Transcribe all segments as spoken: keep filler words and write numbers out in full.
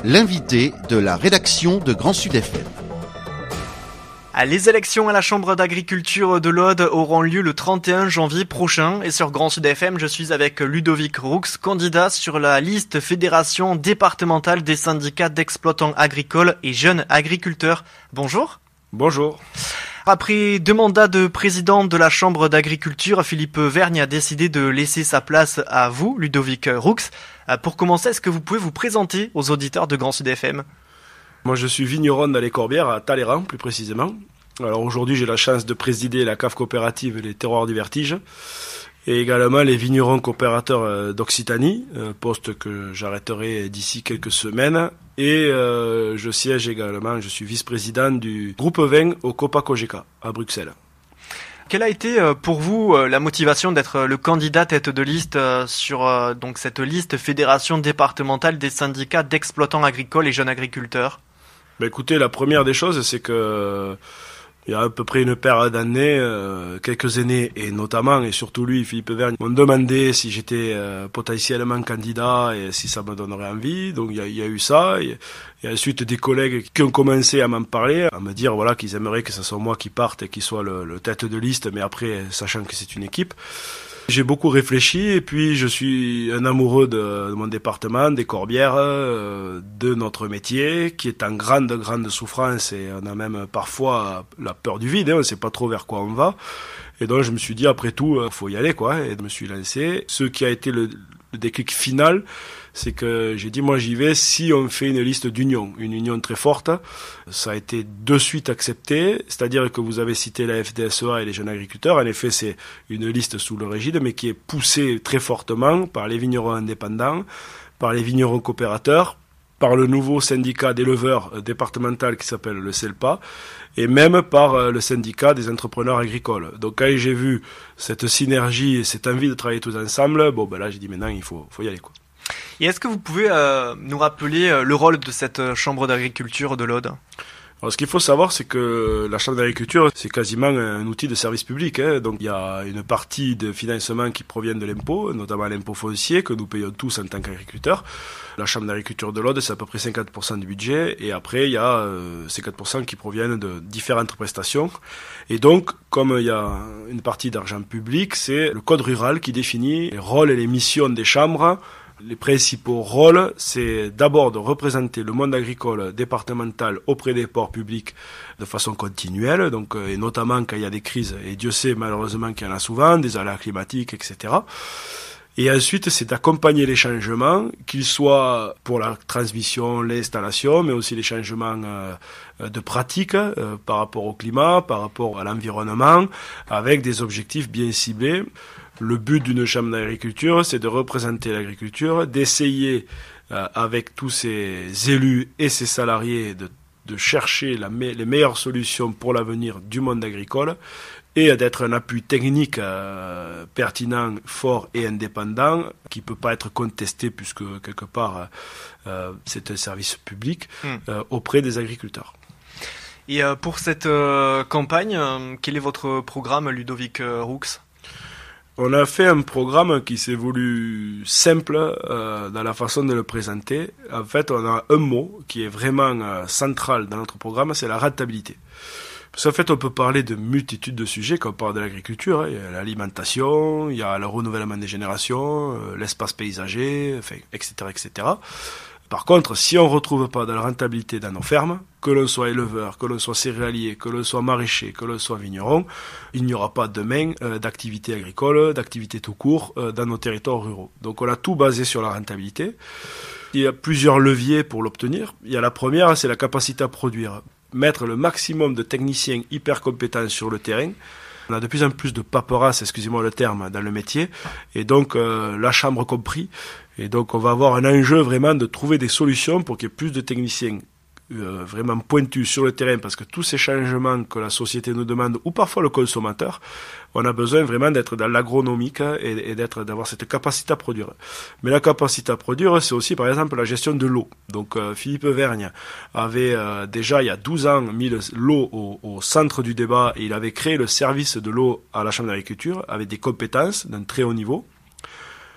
l'invité de la rédaction de Grand Sud F M. Les élections à la Chambre d'agriculture de l'Aude auront lieu le trente et un janvier prochain et sur Grand Sud F M, je suis avec Ludovic Roux, candidat sur la liste Fédération départementale des syndicats d'exploitants agricoles et jeunes agriculteurs. Bonjour. Bonjour. Après deux mandats de président de la Chambre d'agriculture, Philippe Vergne a décidé de laisser sa place à vous, Ludovic Roux. Pour commencer, est-ce que vous pouvez vous présenter aux auditeurs de Grand Sud F M ? Moi, je suis vigneron dans les Corbières, à Talleyrand, plus précisément. Alors aujourd'hui, j'ai la chance de présider la cave coopérative Les Terroirs du Vertige et également les vignerons coopérateurs d'Occitanie, poste que j'arrêterai d'ici quelques semaines. Et euh, je siège également, je suis vice-président du groupe vin au Copa-Cogeca à Bruxelles. Quelle a été pour vous la motivation d'être le candidat tête de liste sur donc cette liste Fédération départementale des syndicats d'exploitants agricoles et jeunes agriculteurs ? Ben écoutez, la première des choses, c'est que il y a à peu près une paire d'années, euh, quelques aînés, et notamment, et surtout lui, Philippe Vergne, m'ont demandé si j'étais euh, potentiellement candidat et si ça me donnerait envie. Donc il y a, il y a eu ça. Il y a ensuite des collègues qui ont commencé à m'en parler, à me dire voilà qu'ils aimeraient que ce soit moi qui parte et qui soit le, le tête de liste, mais après, sachant que c'est une équipe. J'ai beaucoup réfléchi et puis je suis un amoureux de, de mon département, des Corbières, euh, de notre métier qui est en grande, grande souffrance et on a même parfois la peur du vide, hein, on ne sait pas trop vers quoi on va. Et donc je me suis dit après tout, il faut y aller quoi, et je me suis lancé. Ce qui a été le, le déclic final, c'est que j'ai dit moi j'y vais si on fait une liste d'union, une union très forte. Ça a été de suite accepté, c'est-à-dire que vous avez cité la F D S E A et les jeunes agriculteurs. En effet, c'est une liste sous le régide, mais qui est poussée très fortement par les vignerons indépendants, par les vignerons coopérateurs, par le nouveau syndicat d'éleveurs départemental qui s'appelle le CELPA, et même par le syndicat des entrepreneurs agricoles. Donc quand j'ai vu cette synergie et cette envie de travailler tous ensemble, bon ben là j'ai dit maintenant il faut, faut y aller quoi. Et est-ce que vous pouvez euh, nous rappeler euh, le rôle de cette chambre d'agriculture de l'Aude ? Alors, ce qu'il faut savoir, c'est que la chambre d'agriculture, c'est quasiment un outil de service public, hein. Donc, il y a une partie de financement qui provient de l'impôt, notamment l'impôt foncier, que nous payons tous en tant qu'agriculteurs. La chambre d'agriculture de l'Aude, c'est à peu près cinquante pour cent du budget. Et après, il y a euh, cinquante pour cent qui proviennent de différentes prestations. Et donc, comme il y a une partie d'argent public, c'est le code rural qui définit les rôles et les missions des chambres. Les principaux rôles, c'est d'abord de représenter le monde agricole départemental auprès des ports publics de façon continuelle, donc et notamment quand il y a des crises, et Dieu sait malheureusement qu'il y en a souvent, des aléas climatiques, et cetera. Et ensuite, c'est d'accompagner les changements, qu'ils soient pour la transmission, l'installation, mais aussi les changements euh, de pratique euh, par rapport au climat, par rapport à l'environnement, avec des objectifs bien ciblés. Le but d'une chambre d'agriculture, c'est de représenter l'agriculture, d'essayer euh, avec tous ses élus et ses salariés de, de chercher la me- les meilleures solutions pour l'avenir du monde agricole et d'être un appui technique euh, pertinent, fort et indépendant qui peut pas être contesté puisque quelque part euh, c'est un service public euh, auprès des agriculteurs. Et euh, pour cette euh, campagne, euh, quel est votre programme, Ludovic euh, Roux ? On a fait un programme qui s'est voulu simple euh, dans la façon de le présenter. En fait, on a un mot qui est vraiment euh, central dans notre programme, c'est la rentabilité. Parce qu'en fait, on peut parler de multitudes de sujets quand on parle de l'agriculture. Hein. Il y a l'alimentation, il y a le renouvellement des générations, euh, l'espace paysager, enfin, et cetera, et cetera. Par contre, si on ne retrouve pas de la rentabilité dans nos fermes, que l'on soit éleveur, que l'on soit céréalier, que l'on soit maraîcher, que l'on soit vigneron, il n'y aura pas demain euh, d'activité agricole, d'activité tout court euh, dans nos territoires ruraux. Donc on a tout basé sur la rentabilité. Il y a plusieurs leviers pour l'obtenir. Il y a la première, c'est la capacité à produire. Mettre le maximum de techniciens hyper compétents sur le terrain. On a de plus en plus de paperasse, excusez-moi le terme, dans le métier, et donc euh, la chambre compris. Et donc on va avoir un enjeu vraiment de trouver des solutions pour qu'il y ait plus de techniciens euh, vraiment pointus sur le terrain, parce que tous ces changements que la société nous demande, ou parfois le consommateur, on a besoin vraiment d'être dans l'agronomique et, et d'être, d'avoir cette capacité à produire. Mais la capacité à produire, c'est aussi par exemple la gestion de l'eau. Donc euh, Philippe Vergne avait euh, déjà il y a douze ans mis le, l'eau au, au centre du débat et il avait créé le service de l'eau à la Chambre d'agriculture avec des compétences d'un très haut niveau.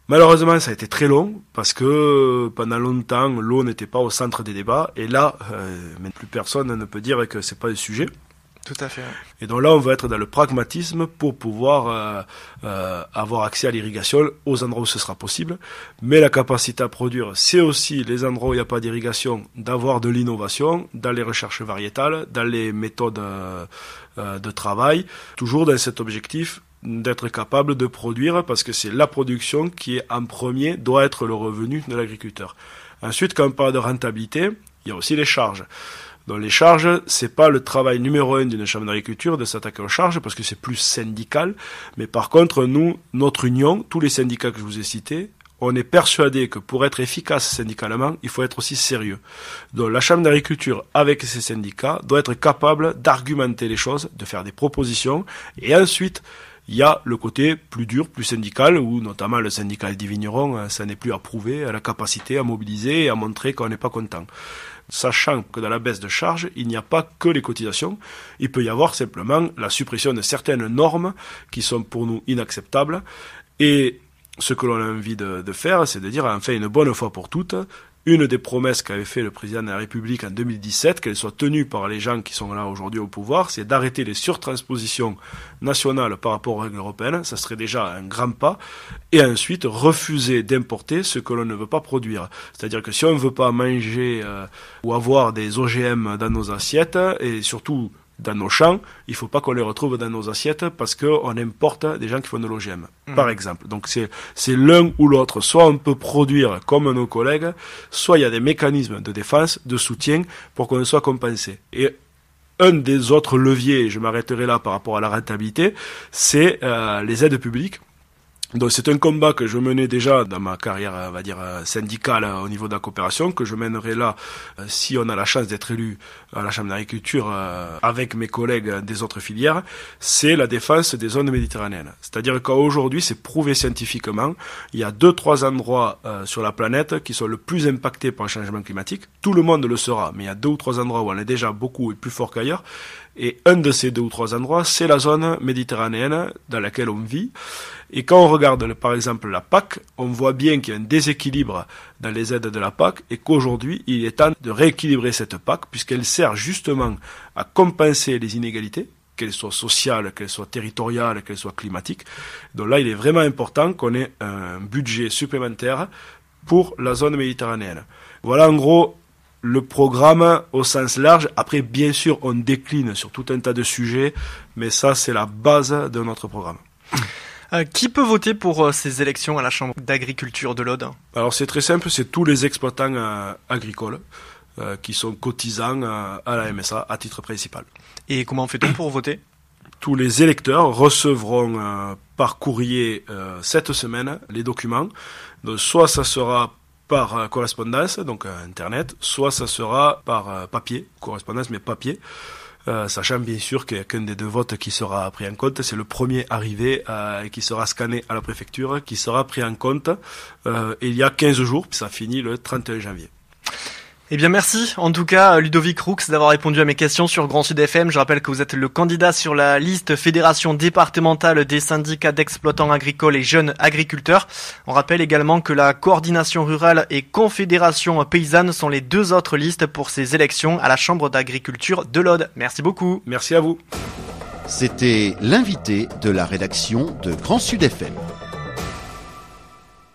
Malheureusement, ça a été très long parce que pendant longtemps, l'eau n'était pas au centre des débats. Et là, euh, même plus personne ne peut dire que c'est pas le sujet. Tout à fait. Et donc là, on va être dans le pragmatisme pour pouvoir euh, euh, avoir accès à l'irrigation aux endroits où ce sera possible. Mais la capacité à produire, c'est aussi les endroits où il n'y a pas d'irrigation, d'avoir de l'innovation dans les recherches variétales, dans les méthodes euh, euh, de travail, toujours dans cet objectif d'être capable de produire, parce que c'est la production qui est en premier, doit être le revenu de l'agriculteur. Ensuite, quand on parle de rentabilité, il y a aussi les charges. Donc les charges, c'est pas le travail numéro un d'une chambre d'agriculture de s'attaquer aux charges parce que c'est plus syndical. Mais par contre, nous, notre union, tous les syndicats que je vous ai cités, on est persuadé que pour être efficace syndicalement, il faut être aussi sérieux. Donc la chambre d'agriculture, avec ses syndicats, doit être capable d'argumenter les choses, de faire des propositions. Et ensuite, il y a le côté plus dur, plus syndical, où notamment le syndicat des vignerons, ça n'est plus à prouver, à la capacité à mobiliser et à montrer qu'on n'est pas content. Sachant que dans la baisse de charges, il n'y a pas que les cotisations, il peut y avoir simplement la suppression de certaines normes qui sont pour nous inacceptables. Et ce que l'on a envie de, de faire, c'est de dire enfin une bonne fois pour toutes, une des promesses qu'avait fait le président de la République en deux mille dix-sept, qu'elle soit tenue par les gens qui sont là aujourd'hui au pouvoir, c'est d'arrêter les surtranspositions nationales par rapport aux règles européennes. Ça serait déjà un grand pas. Et ensuite, refuser d'importer ce que l'on ne veut pas produire. C'est-à-dire que si on ne veut pas manger euh, ou avoir des O G M dans nos assiettes, et surtout dans nos champs, il ne faut pas qu'on les retrouve dans nos assiettes parce qu'on importe des gens qui font de l'O G M, mmh. par exemple. Donc c'est, c'est l'un ou l'autre. Soit on peut produire comme nos collègues, soit il y a des mécanismes de défense, de soutien pour qu'on soit compensé. Et un des autres leviers, je m'arrêterai là par rapport à la rentabilité, c'est euh, les aides publiques. Donc c'est un combat que je menais déjà dans ma carrière, on va dire, syndicale au niveau de la coopération, que je mènerai là si on a la chance d'être élu à la Chambre d'agriculture avec mes collègues des autres filières, c'est la défense des zones méditerranéennes. C'est-à-dire qu'aujourd'hui, c'est prouvé scientifiquement, il y a deux, trois endroits euh, sur la planète qui sont le plus impactés par le changement climatique. Tout le monde le sera, mais il y a deux ou trois endroits où on est déjà beaucoup et plus fort qu'ailleurs. Et un de ces deux ou trois endroits, c'est la zone méditerranéenne dans laquelle on vit. Et quand on regarde, par exemple, la P A C, on voit bien qu'il y a un déséquilibre dans les aides de la P A C et qu'aujourd'hui, il est temps de rééquilibrer cette P A C puisqu'elle sert justement à compenser les inégalités, qu'elles soient sociales, qu'elles soient territoriales, qu'elles soient climatiques. Donc là, il est vraiment important qu'on ait un budget supplémentaire pour la zone méditerranéenne. Voilà en gros le programme au sens large. Après, bien sûr, on décline sur tout un tas de sujets, mais ça, c'est la base de notre programme. Euh, qui peut voter pour euh, ces élections à la Chambre d'agriculture de l'Aude ? Alors, c'est très simple, c'est tous les exploitants euh, agricoles euh, qui sont cotisants euh, à la M S A à titre principal. Et comment fait-on pour voter ? Tous les électeurs recevront euh, par courrier euh, cette semaine les documents. Donc, soit ça sera par euh, correspondance, donc euh, Internet, soit ça sera par euh, papier, correspondance mais papier, euh, sachant bien sûr qu'il n'y a qu'un des deux votes qui sera pris en compte, c'est le premier arrivé euh, et qui sera scanné à la préfecture, qui sera pris en compte euh, il y a quinze jours, puis ça finit le trente et un janvier. Eh bien merci, en tout cas Ludovic Roux d'avoir répondu à mes questions sur Grand Sud F M. Je rappelle que vous êtes le candidat sur la liste Fédération départementale des syndicats d'exploitants agricoles et jeunes agriculteurs. On rappelle également que la coordination rurale et confédération paysanne sont les deux autres listes pour ces élections à la Chambre d'agriculture de l'Aude. Merci beaucoup. Merci à vous. C'était l'invité de la rédaction de Grand Sud F M.